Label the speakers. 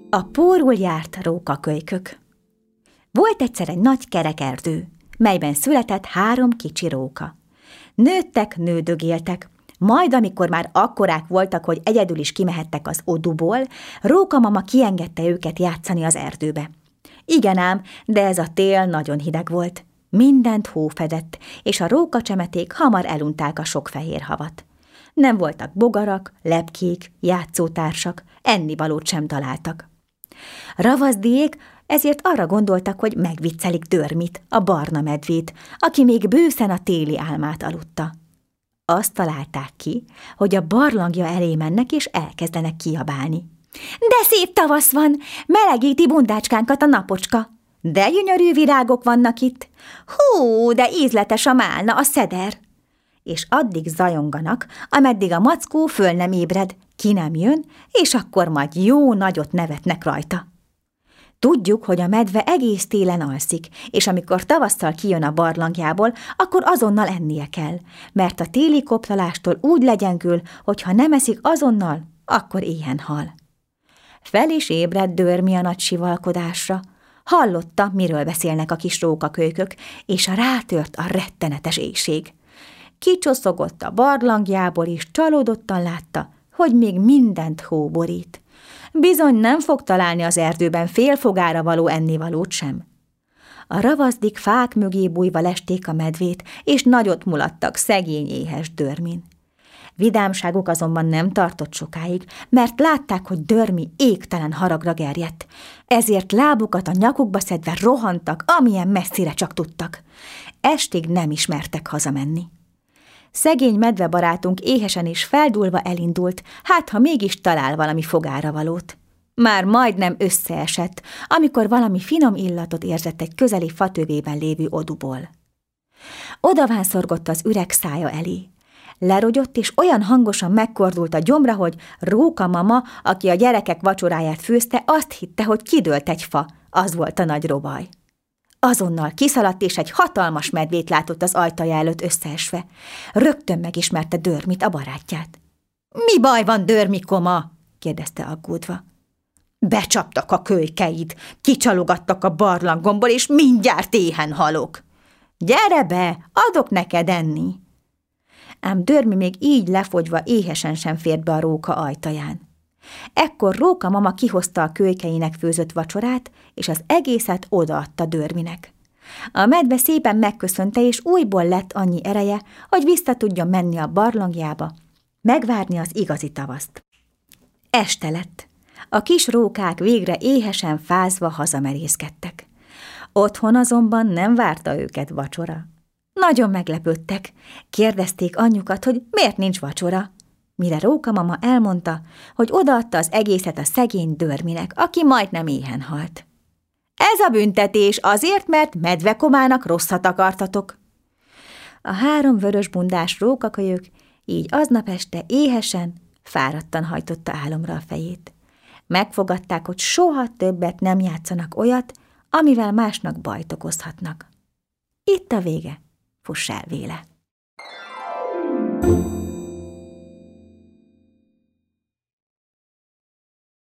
Speaker 1: A pórul járt rókakölykök. Volt egyszer egy nagy kerek erdő, melyben született 3 kicsi róka. Nőttek, nődögéltek, majd amikor már akkorák voltak, hogy egyedül is kimehettek az oduból, rókamama kiengedte őket játszani az erdőbe. Igen ám, de ez a tél nagyon hideg volt. Mindent hó fedett, és a rókacsemeték hamar elunták a sok fehér havat. Nem voltak bogarak, lepkék, játszótársak, ennivalót sem találtak. Ravaszdiék ezért arra gondoltak, hogy megviccelik Dörmit, a barna medvét, aki még bőszen a téli álmát aludta. Azt találták ki, hogy a barlangja elé mennek és elkezdenek kiabálni. De szép tavasz van, melegíti bundácskánkat a napocska. De gyönyörű virágok vannak itt. Hú, de ízletes a málna, a szeder. És addig zajonganak, ameddig a mackó föl nem ébred, ki nem jön, és akkor majd jó nagyot nevetnek rajta. Tudjuk, hogy a medve egész télen alszik, és amikor tavasszal kijön a barlangjából, akkor azonnal ennie kell, mert a téli koplalástól úgy legyengül, hogy ha nem eszik azonnal, akkor éhen hal. Fel is ébredt Dörmi a nagy sivalkodásra. Hallotta, miről beszélnek a kis rókakölykök, és rátört a rettenetes éhség. Kicsoszogott a barlangjából, és csalódottan látta, hogy még mindent hó borít. Bizony nem fog találni az erdőben félfogára való ennivalót sem. A ravaszdik fák mögé bújva lesték a medvét, és nagyot mulattak szegény éhes Dörmin. Vidámságuk azonban nem tartott sokáig, mert látták, hogy Dörmi égtelen haragra gerjedt. Ezért lábukat a nyakukba szedve rohantak, amilyen messzire csak tudtak. Estig nem ismertek hazamenni. Szegény medvebarátunk éhesen és feldúlva elindult, hát ha mégis talál valami fogára valót. Már majdnem összeesett, amikor valami finom illatot érzett egy közeli fatövében lévő oduból. Odavánszorgott az üreg szája elé. Lerogyott, és olyan hangosan megkordult a gyomra, hogy rókamama, aki a gyerekek vacsoráját főzte, azt hitte, hogy kidőlt egy fa. Az volt a nagy robaj. Azonnal kiszaladt, és egy hatalmas medvét látott az ajtaja előtt összeesve. Rögtön megismerte Dörmit, a barátját. – Mi baj van, Dörmikoma? – kérdezte aggódva. – Becsaptak a kölykeid, kicsalogattak a barlangomból, és mindjárt éhen halok. – Gyere be, adok neked enni! Ám Dörmi még így lefogyva éhesen sem fért be a róka ajtaján. Ekkor rókamama kihozta a kölykeinek főzött vacsorát, és az egészet odaadta Dörminek. A medve szépen megköszönte, és újból lett annyi ereje, hogy vissza tudjon menni a barlangjába, megvárni az igazi tavaszt. Este lett. A kis rókák végre éhesen fázva hazamerészkedtek. Otthon azonban nem várta őket vacsora. Nagyon meglepődtek. Kérdezték anyjukat, hogy miért nincs vacsora. Mire rókamama elmondta, hogy odaadta az egészet a szegény Dörminek, aki majdnem éhen halt. Ez a büntetés azért, mert medvekomának rosszat akartatok. A 3 vörösbundás rókakölyök így aznap este éhesen, fáradtan hajtotta álomra a fejét. Megfogadták, hogy soha többet nem játszanak olyat, amivel másnak bajt okozhatnak. Itt a vége. Fuss el véle!